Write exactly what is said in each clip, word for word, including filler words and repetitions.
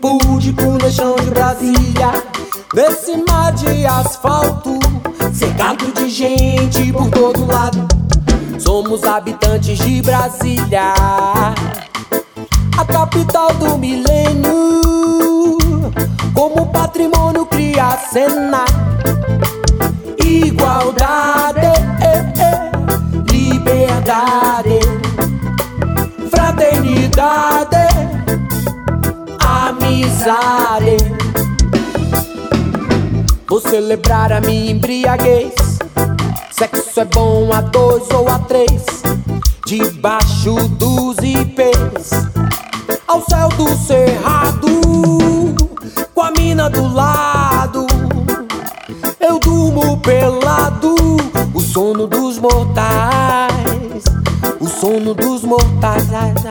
pudico no chão de Brasília, nesse mar de asfalto, cercado de gente por todo lado. Somos habitantes de Brasília, a capital do milênio. Como patrimônio cria a cena, igualdade, eh, eh, liberdade, fraternidade, amizade. Vou celebrar a minha embriaguez. Sexo é bom a dois ou a três, debaixo dos ipês, ao céu do cerrado, com a mina do lado. Eu durmo pelado, o sono dos mortais, o sono dos mortais.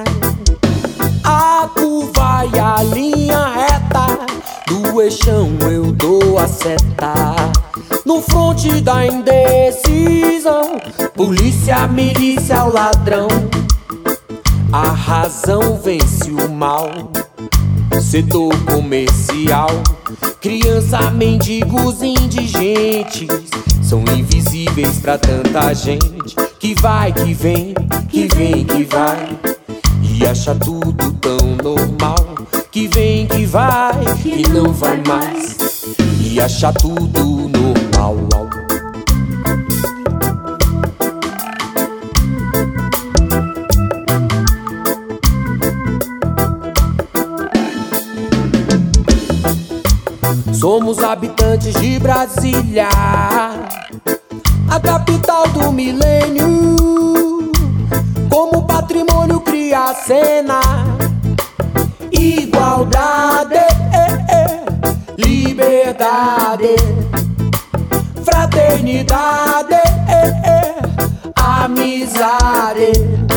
A curva e a linha reta do eixão eu dou a seta. No fronte da indecisão, polícia, milícia, o ladrão. A razão vence o mal. Setor comercial, criança, mendigos, indigentes são invisíveis pra tanta gente que vai, que vem, que vem, que vai e acha tudo tão normal. Que vem, que vai, que não vai mais e acha tudo normal. Somos habitantes de Brasília, a capital do milênio. Como patrimônio cria a cena, igualdade, eh, eh, liberdade, fraternidade, eh, eh, amizade.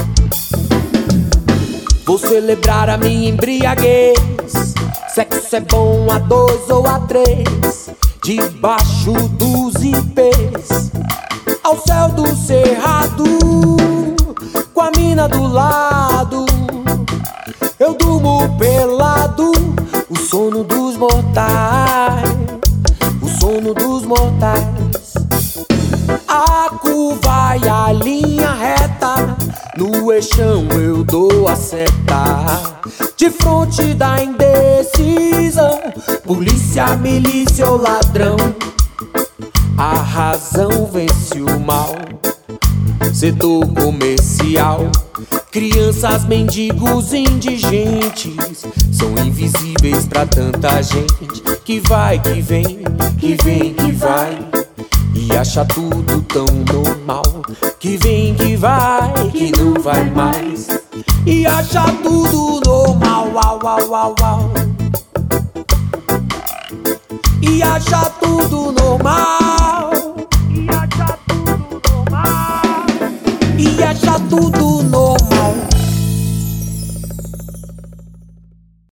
Vou celebrar a minha embriaguez. Sexo é bom a dois ou a três, debaixo dos ipês, ao céu do cerrado, com a mina do lado. Eu durmo pelado, o sono dos mortais, o sono dos mortais. A curva e a linha reta, no eixão eu dou a seta. De fronte da indecisão, polícia, milícia ou ladrão. A razão vence o mal. Setor comercial, crianças, mendigos, indigentes são invisíveis pra tanta gente que vai, que vem, que vem, que vai e acha tudo tão normal. Que vem, que vai, que não vai mais e acha tudo normal. Uau, uau, uau, uau. E acha tudo normal. E acha tudo normal. E acha tudo